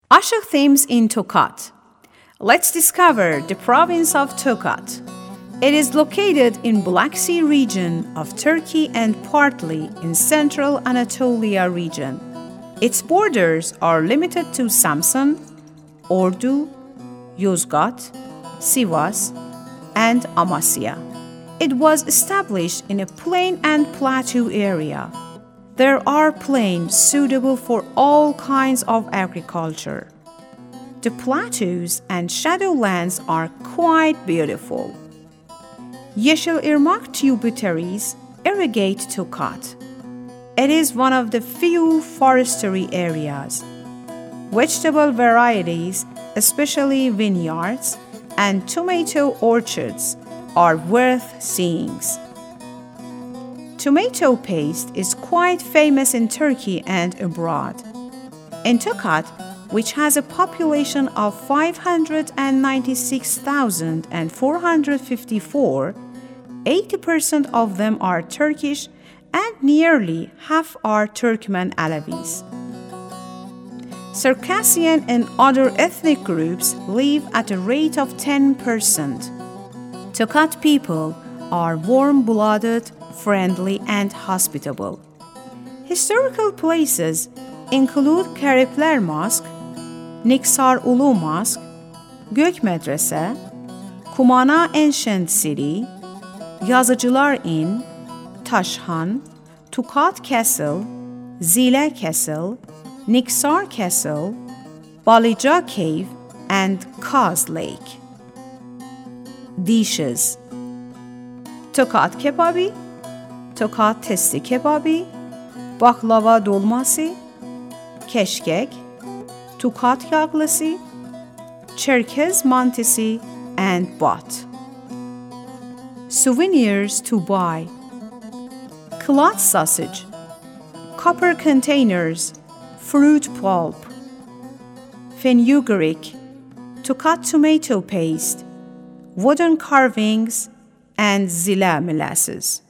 Aşık themes in Tokat. Let's discover the province of Tokat. It is located in Black Sea region of Turkey and partly in central Anatolia region. Its borders are limited to Samsun, Ordu, Yozgat, Sivas, and Amasya. It was established in a plain and plateau area. There are plains suitable for all kinds of agriculture. The plateaus and shadowlands are quite beautiful. Yeşilırmak tributaries irrigate Tokat. It is one of the few forestry areas. Vegetable varieties, especially vineyards and tomato orchards, are worth seeing. Tomato paste is quite famous in Turkey and abroad. In Tokat, which has a population of 596,454, 80% of them are Turkish and nearly half are Turkmen Alevis. Circassian and other ethnic groups live at a rate of 10%. Tokat people are warm-blooded, friendly, and hospitable. Historical places include Karipler Mosque, Niksar Ulu Mosque, Gök Medrese, Kumana Ancient City, Yazıcılar Inn, Taşhan, Tokat Castle, Zile Castle, Niksar Castle, Balija Cave, and Kaz Lake. Dishes: Tokat kebabi, Tokat testi kebabi, baklava dolması, keşkek, Tokat yağlısı, Çerkez mantısı, and bat. Souvenirs to buy: cloth sausage, copper containers, fruit pulp, fenugreek, Tokat tomato paste, wooden carvings, and zila molasses.